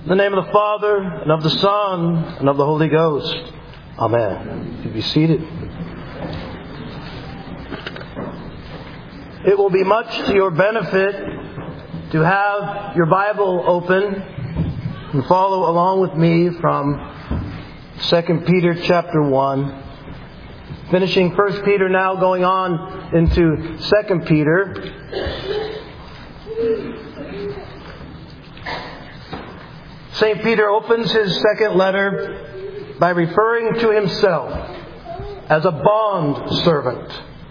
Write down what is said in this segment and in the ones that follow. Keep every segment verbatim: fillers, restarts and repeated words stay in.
In the name of the Father, and of the Son, and of the Holy Ghost. Amen. You be seated. It will be much to your benefit to have your Bible open and follow along with me from Second Peter chapter one. Finishing First Peter now, going on into Second Peter. Saint Peter opens his second letter by referring to himself as a bond servant.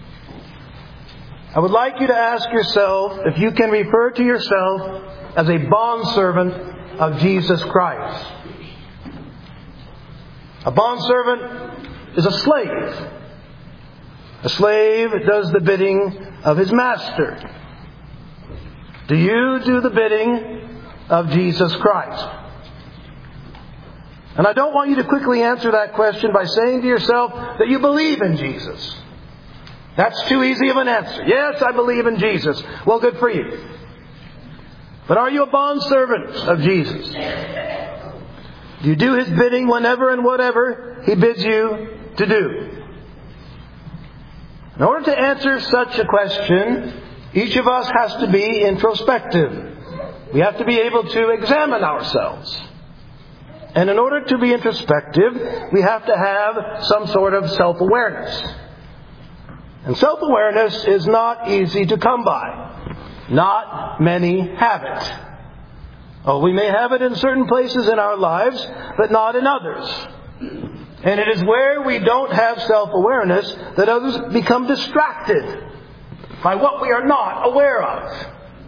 I would like you to ask yourself if you can refer to yourself as a bond servant of Jesus Christ. A bond servant is a slave. A slave does the bidding of his master. Do you do the bidding of Jesus Christ? And I don't want you to quickly answer that question by saying to yourself that you believe in Jesus. That's too easy of an answer. Yes, I believe in Jesus. Well, good for you. But are you a bondservant of Jesus? Do you do His bidding whenever and whatever He bids you to do? In order to answer such a question, each of us has to be introspective. We have to be able to examine ourselves. And in order to be introspective, we have to have some sort of self-awareness. And self-awareness is not easy to come by. Not many have it. Oh, we may have it in certain places in our lives, but not in others. And it is where we don't have self-awareness that others become distracted by what we are not aware of.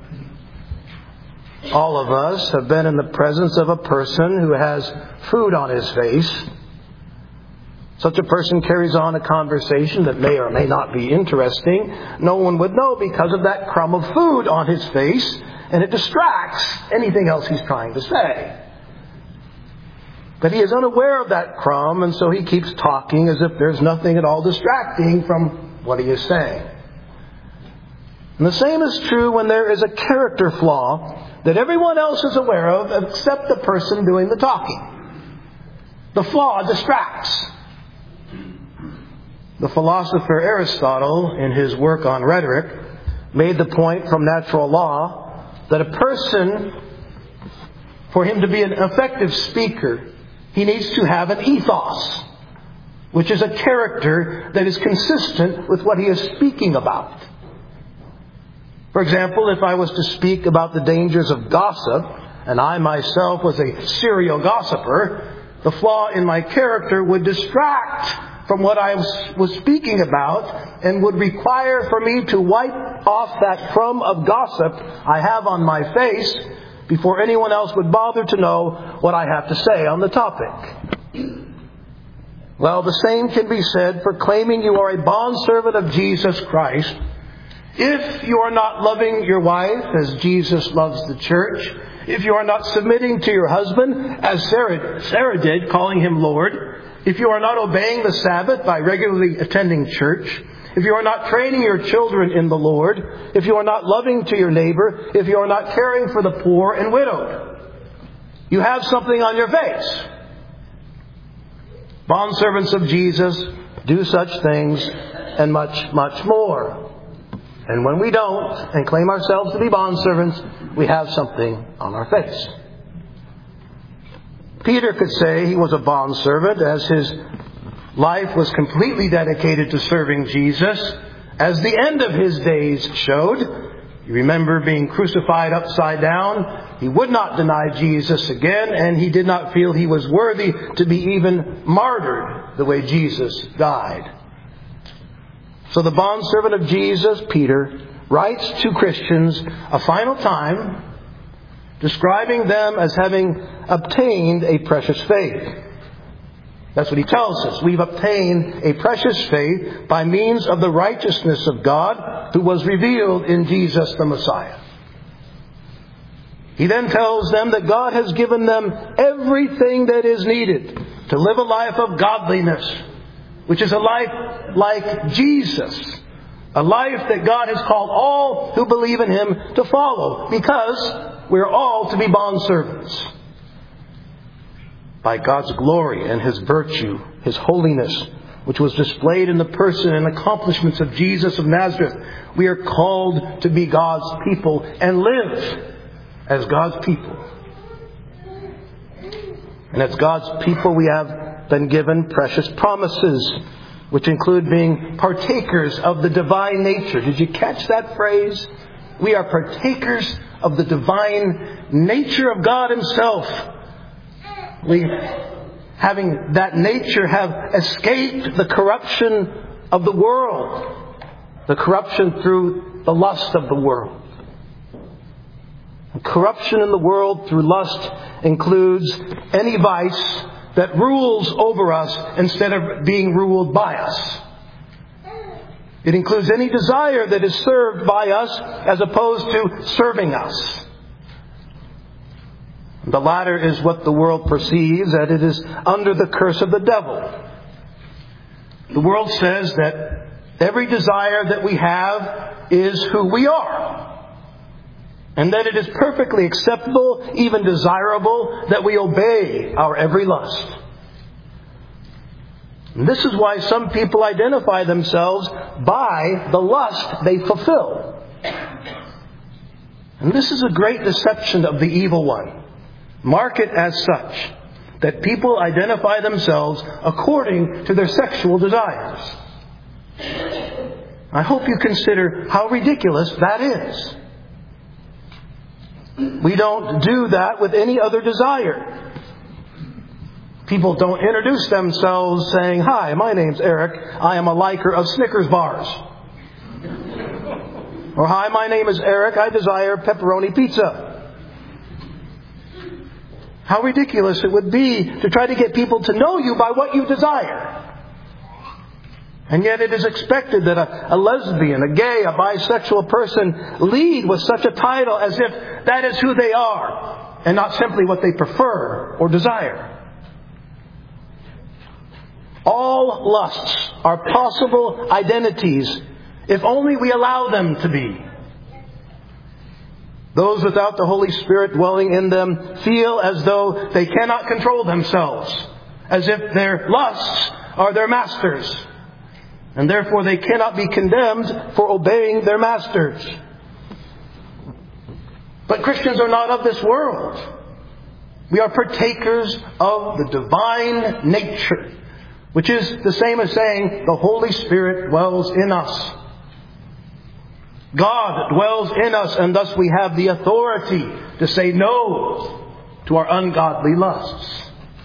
All of us have been in the presence of a person who has food on his face. Such a person carries on a conversation that may or may not be interesting. No one would know because of that crumb of food on his face, and it distracts anything else he's trying to say. But he is unaware of that crumb, and so he keeps talking as if there's nothing at all distracting from what he is saying. And the same is true when there is a character flaw that everyone else is aware of except the person doing the talking. The flaw distracts. The philosopher Aristotle, in his work on rhetoric, made the point from natural law that a person, for him to be an effective speaker, he needs to have an ethos, which is a character that is consistent with what he is speaking about. For example, if I was to speak about the dangers of gossip, and I myself was a serial gossiper, the flaw in my character would distract from what I was speaking about and would require for me to wipe off that crumb of gossip I have on my face before anyone else would bother to know what I have to say on the topic. Well, the same can be said for claiming you are a bondservant of Jesus Christ. If you are not loving your wife as Jesus loves the church, if you are not submitting to your husband as Sarah, Sarah did, calling him Lord, if you are not obeying the Sabbath by regularly attending church, if you are not training your children in the Lord, if you are not loving to your neighbor, if you are not caring for the poor and widowed, you have something on your face. Bondservants of Jesus do such things and much, much more. And when we don't and claim ourselves to be bondservants, we have something on our face. Peter could say he was a bondservant as his life was completely dedicated to serving Jesus, as the end of his days showed. You remember being crucified upside down. He would not deny Jesus again, and he did not feel he was worthy to be even martyred the way Jesus died. So the bondservant of Jesus, Peter, writes to Christians a final time, describing them as having obtained a precious faith. That's what he tells us. We've obtained a precious faith by means of the righteousness of God who was revealed in Jesus the Messiah. He then tells them that God has given them everything that is needed to live a life of godliness, which is a life like Jesus. A life that God has called all who believe in Him to follow, because we're all to be bondservants. by God's glory and His virtue, His holiness, which was displayed in the person and accomplishments of Jesus of Nazareth. We are called to be God's people and live as God's people. And as God's people, we have been given precious promises, which include being partakers of the divine nature. Did you catch that phrase? We are partakers of the divine nature of God Himself. We, having that nature, have escaped the corruption of the world, the corruption through the lust of the world. And corruption in the world through lust includes any vice that rules over us instead of being ruled by us. It includes any desire that is served by us as opposed to serving us. The latter is what the world perceives, that it is under the curse of the devil. The world says that every desire that we have is who we are, and that it is perfectly acceptable, even desirable, that we obey our every lust. And this is why some people identify themselves by the lust they fulfill. And this is a great deception of the evil one. Mark it as such, that people identify themselves according to their sexual desires. I hope you consider how ridiculous that is. We don't do that with any other desire. People don't introduce themselves saying, "Hi, my name's Eric. I am a liker of Snickers bars." Or, "Hi, my name is Eric. I desire pepperoni pizza." How ridiculous it would be to try to get people to know you by what you desire. And yet it is expected that a, a lesbian, a gay, a bisexual person lead with such a title as if that is who they are and not simply what they prefer or desire. All lusts are possible identities if only we allow them to be. Those without the Holy Spirit dwelling in them feel as though they cannot control themselves, as if their lusts are their masters, and therefore they cannot be condemned for obeying their masters. But Christians are not of this world. We are partakers of the divine nature, which is the same as saying the Holy Spirit dwells in us. God dwells in us, and thus we have the authority to say no to our ungodly lusts.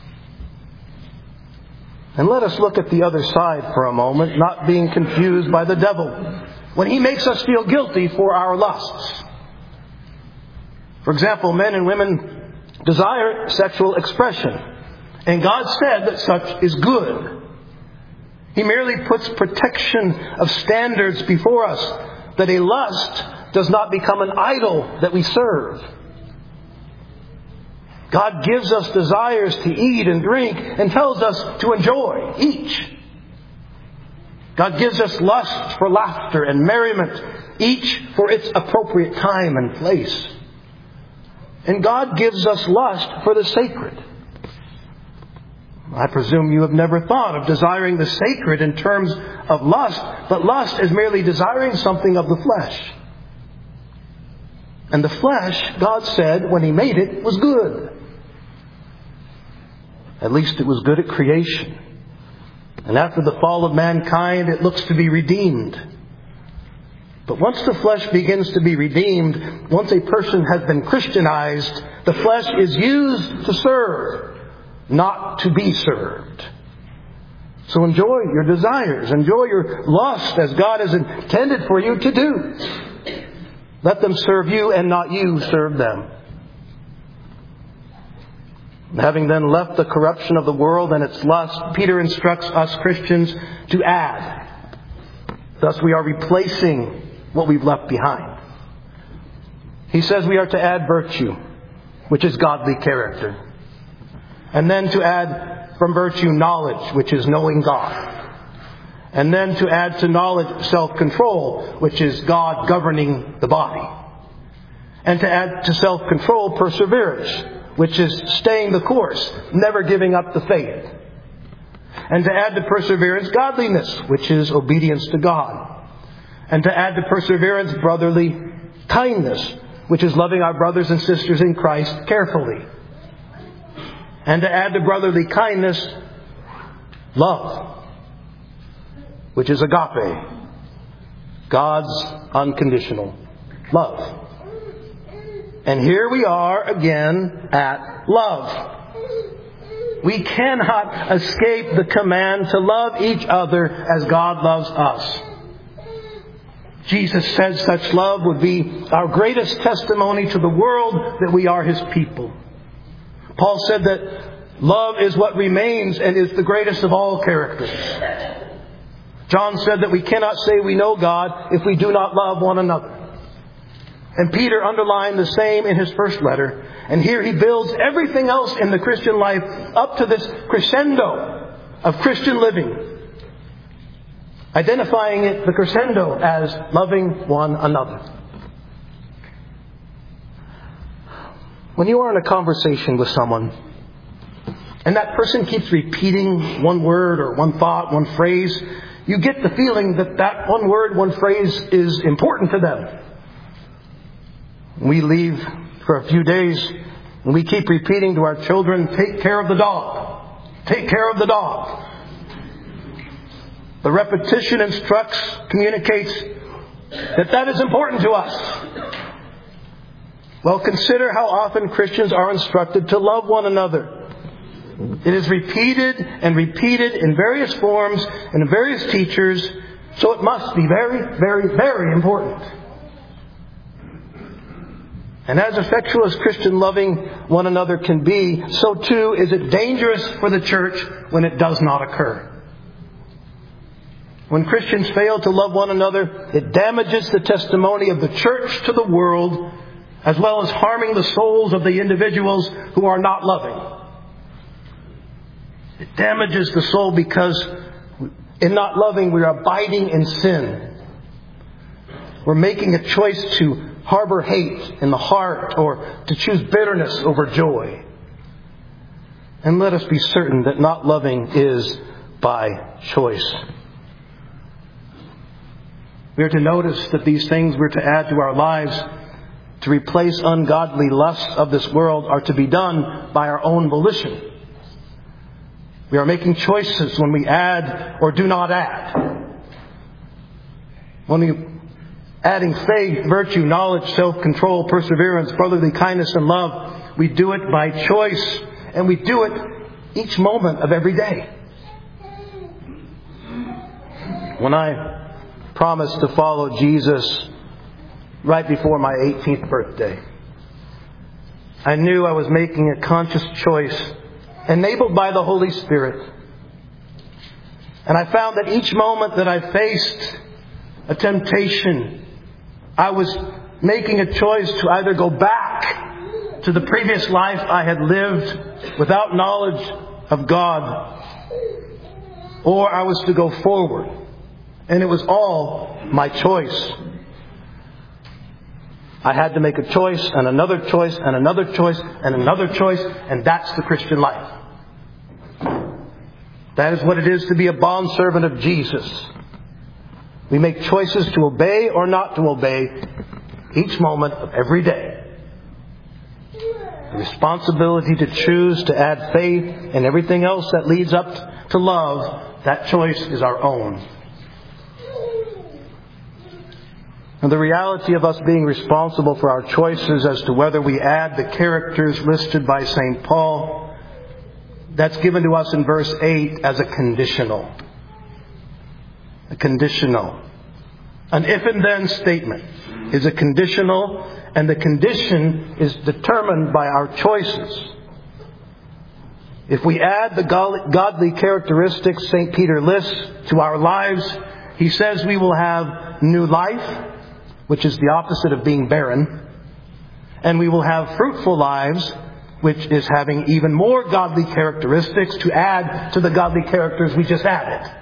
And let us look at the other side for a moment, not being confused by the devil when he makes us feel guilty for our lusts. For example, men and women desire sexual expression, and God said that such is good. He merely puts protection of standards before us, that a lust does not become an idol that we serve. God gives us desires to eat and drink and tells us to enjoy each. God gives us lust for laughter and merriment, each for its appropriate time and place. And God gives us lust for the sacred. I presume you have never thought of desiring the sacred in terms of lust, but lust is merely desiring something of the flesh. And the flesh, God said, when He made it, was good. At least it was good at creation. And after the fall of mankind, it looks to be redeemed. But once the flesh begins to be redeemed, once a person has been Christianized, the flesh is used to serve, not to be served. So enjoy your desires. Enjoy your lust as God has intended for you to do. Let them serve you and not you serve them. Having then left the corruption of the world and its lust, Peter instructs us Christians to add. Thus we are replacing what we've left behind. He says we are to add virtue, which is godly character. And then to add from virtue knowledge, which is knowing God. And then to add to knowledge self-control, which is God governing the body. And to add to self-control perseverance, which is staying the course, never giving up the faith. And to add to perseverance, godliness, which is obedience to God. And to add to perseverance, brotherly kindness, which is loving our brothers and sisters in Christ carefully. And to add to brotherly kindness, love, which is agape, God's unconditional love. And here we are again at love. We cannot escape the command to love each other as God loves us. Jesus said such love would be our greatest testimony to the world that we are His people. Paul said that love is what remains and is the greatest of all characters. John said that we cannot say we know God if we do not love one another. And Peter underlined the same in his first letter. And here he builds everything else in the Christian life up to this crescendo of Christian living, identifying it, the crescendo, as loving one another. When you are in a conversation with someone, and that person keeps repeating one word or one thought, one phrase, you get the feeling that that one word, one phrase is important to them. We leave for a few days and we keep repeating to our children, take care of the dog. Take care of the dog. The repetition instructs, communicates that that is important to us. Well, consider how often Christians are instructed to love one another. It is repeated and repeated in various forms and in various teachers, so it must be very, very, very important. And as effectual as Christian loving one another can be, so too is it dangerous for the church when it does not occur. When Christians fail to love one another, it damages the testimony of the church to the world, as well as harming the souls of the individuals who are not loving. It damages the soul because in not loving, we are abiding in sin. We're making a choice to harbor hate in the heart or to choose bitterness over joy. And let us be certain that not loving is by choice. We are to notice that these things we're to add to our lives to replace ungodly lusts of this world are to be done by our own volition. We are making choices when we add or do not add. When we adding faith, virtue, knowledge, self-control, perseverance, brotherly kindness, and love, we do it by choice, and we do it each moment of every day. When I promised to follow Jesus right before my eighteenth birthday, I knew I was making a conscious choice enabled by the Holy Spirit. And I found that each moment that I faced a temptation, I was making a choice to either go back to the previous life I had lived without knowledge of God, or I was to go forward. And it was all my choice. I had to make a choice and another choice and another choice and another choice, and that's the Christian life. That is what it is to be a bondservant of Jesus. We make choices to obey or not to obey each moment of every day. The responsibility to choose to add faith and everything else that leads up to love, that choice is our own. And the reality of us being responsible for our choices as to whether we add the characters listed by Saint Paul, that's given to us in verse eight as a conditional. A conditional. An if and then statement is a conditional, and the condition is determined by our choices. If we add the godly characteristics Saint Peter lists to our lives, he says we will have new life, which is the opposite of being barren. And we will have fruitful lives, which is having even more godly characteristics to add to the godly characters we just added.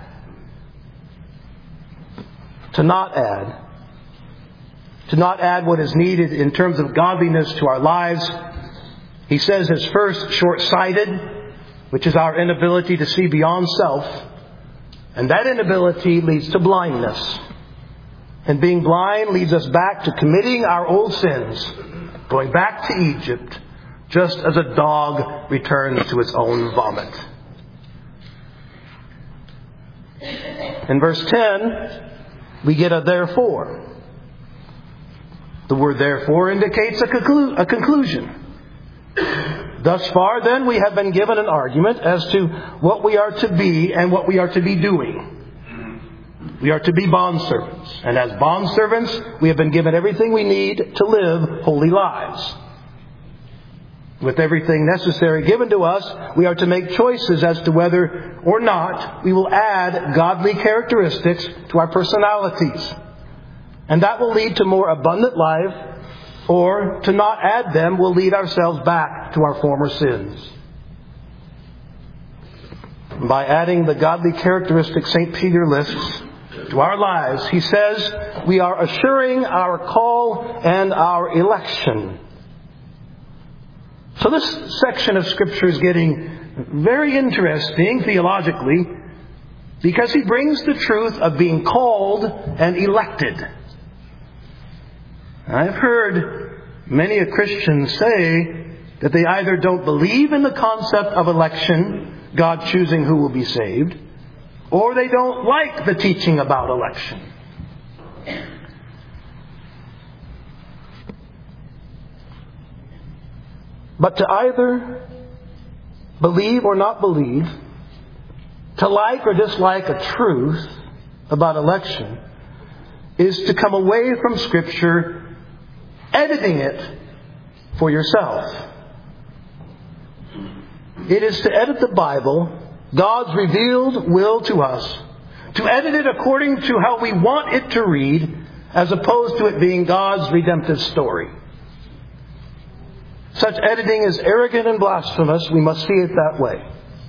To not add. To not add what is needed in terms of godliness to our lives He says it's first short-sighted, which is our inability to see beyond self. And that inability leads to blindness. And being blind leads us back to committing our old sins, going back to Egypt, just as a dog returns to its own vomit. In verse ten, we get a therefore. The word therefore indicates a, conclu- a conclusion. Thus far, then, we have been given an argument as to what we are to be and what we are to be doing. We are to be bondservants. And as bondservants, we have been given everything we need to live holy lives. With everything necessary given to us, we are to make choices as to whether or not we will add godly characteristics to our personalities. And that will lead to more abundant life, or to not add them will lead ourselves back to our former sins. By adding the godly characteristics Saint Peter lists to our lives, he says we are assuring our call and our election. So this section of Scripture is getting very interesting theologically, because he brings the truth of being called and elected. I've heard many a Christian say that they either don't believe in the concept of election, God choosing who will be saved, or they don't like the teaching about election. But to either believe or not believe, to like or dislike a truth about election, is to come away from Scripture editing it for yourself. It is to edit the Bible, God's revealed will to us, to edit it according to how we want it to read, as opposed to it being God's redemptive story. Such editing is arrogant and blasphemous. We must see it that way.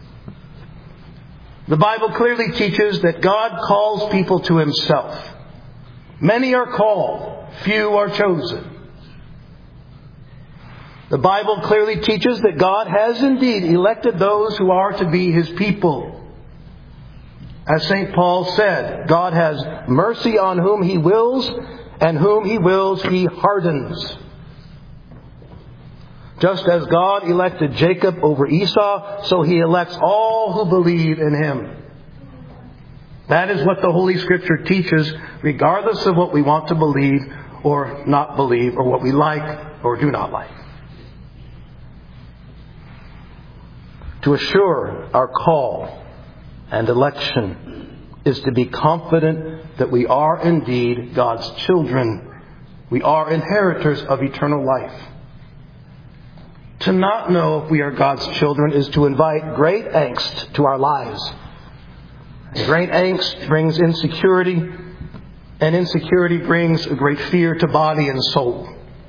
The Bible clearly teaches that God calls people to Himself. Many are called, few are chosen. The Bible clearly teaches that God has indeed elected those who are to be His people. As Saint Paul said, God has mercy on whom He wills, and whom He wills He hardens. Just as God elected Jacob over Esau, so He elects all who believe in Him. That is what the Holy Scripture teaches, regardless of what we want to believe or not believe, or what we like or do not like. To assure our call and election is to be confident that we are indeed God's children. We are inheritors of eternal life. To not know if we are God's children is to invite great angst to our lives. And great angst brings insecurity, and insecurity brings a great fear to body and soul.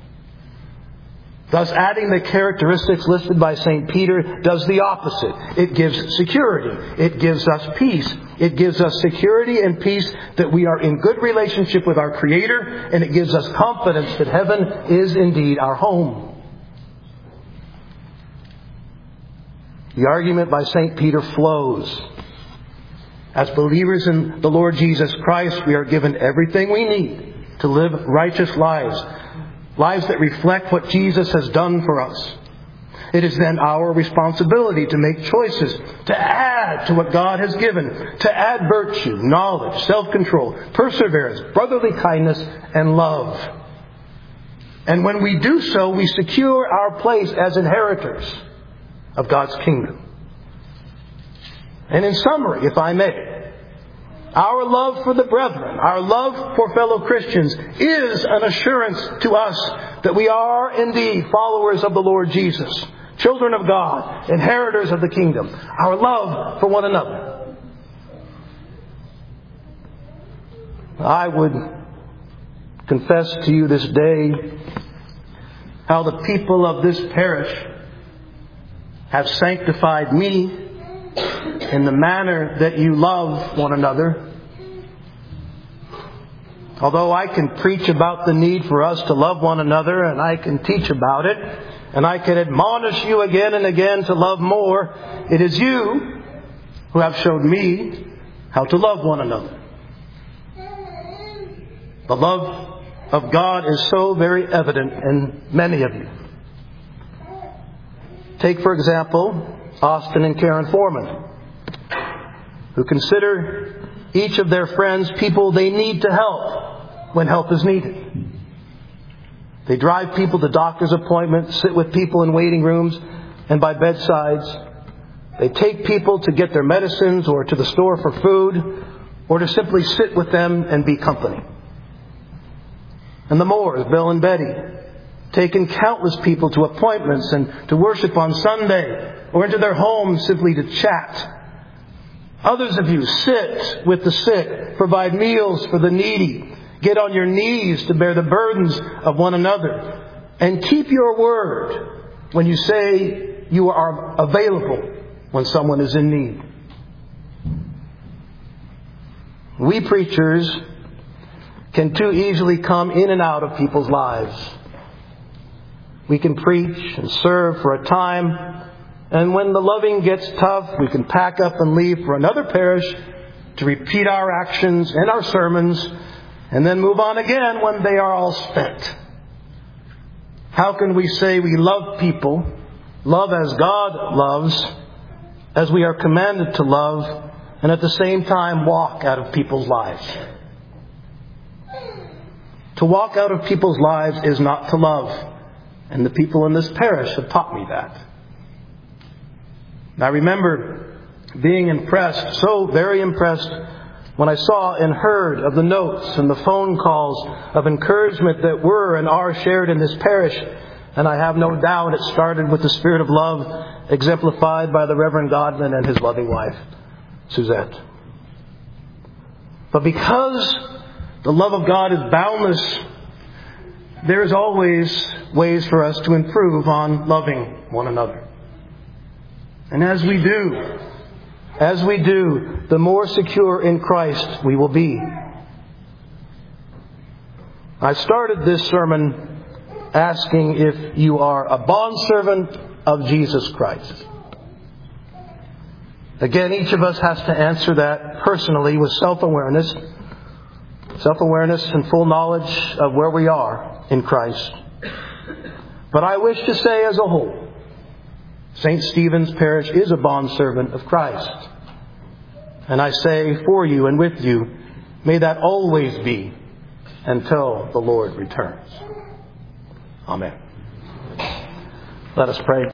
Thus, adding the characteristics listed by Saint Peter does the opposite. It gives security. It gives us peace. It gives us security and peace that we are in good relationship with our Creator, and it gives us confidence that heaven is indeed our home. The argument by Saint Peter flows. As believers in the Lord Jesus Christ, we are given everything we need to live righteous lives. Lives that reflect what Jesus has done for us. It is then our responsibility to make choices, to add to what God has given, to add virtue, knowledge, self-control, perseverance, brotherly kindness, and love. And when we do so, we secure our place as inheritors of God's kingdom. And in summary, if I may, our love for the brethren, our love for fellow Christians is an assurance to us that we are indeed followers of the Lord Jesus, children of God, inheritors of the kingdom. Our love for one another. I would confess to you this day how the people of this parish have sanctified me in the manner that you love one another. Although I can preach about the need for us to love one another, and I can teach about it, and I can admonish you again and again to love more. It is you who have showed me how to love one another. The love of God is so very evident in many of you. Take, for example, Austin and Karen Foreman, who consider each of their friends people they need to help when help is needed. They drive people to doctor's appointments, sit with people in waiting rooms and by bedsides. They take people to get their medicines or to the store for food or to simply sit with them and be company. And the Moores, Bill and Betty, taken countless people to appointments and to worship on Sunday or into their homes simply to chat. Others of you sit with the sick, provide meals for the needy, get on your knees to bear the burdens of one another, and keep your word when you say you are available when someone is in need. We preachers can too easily come in and out of people's lives. We can preach and serve for a time, and when the loving gets tough, we can pack up and leave for another parish to repeat our actions and our sermons, and then move on again when they are all spent. How can we say we love people, love as God loves, as we are commanded to love, and at the same time walk out of people's lives? To walk out of people's lives is not to love. And the people in this parish have taught me that. I remember being impressed, so very impressed, when I saw and heard of the notes and the phone calls of encouragement that were and are shared in this parish. And I have no doubt it started with the spirit of love exemplified by the Reverend Godwin and his loving wife, Suzette. But because the love of God is boundless, there is always ways for us to improve on loving one another. And as we do, as we do, the more secure in Christ we will be. I started this sermon asking if you are a bondservant of Jesus Christ. Again, each of us has to answer that personally with self-awareness. Self-awareness and full knowledge of where we are in Christ. But I wish to say as a whole, Saint Stephen's Parish is a bondservant of Christ. And I say for you and with you, may that always be until the Lord returns. Amen. Let us pray.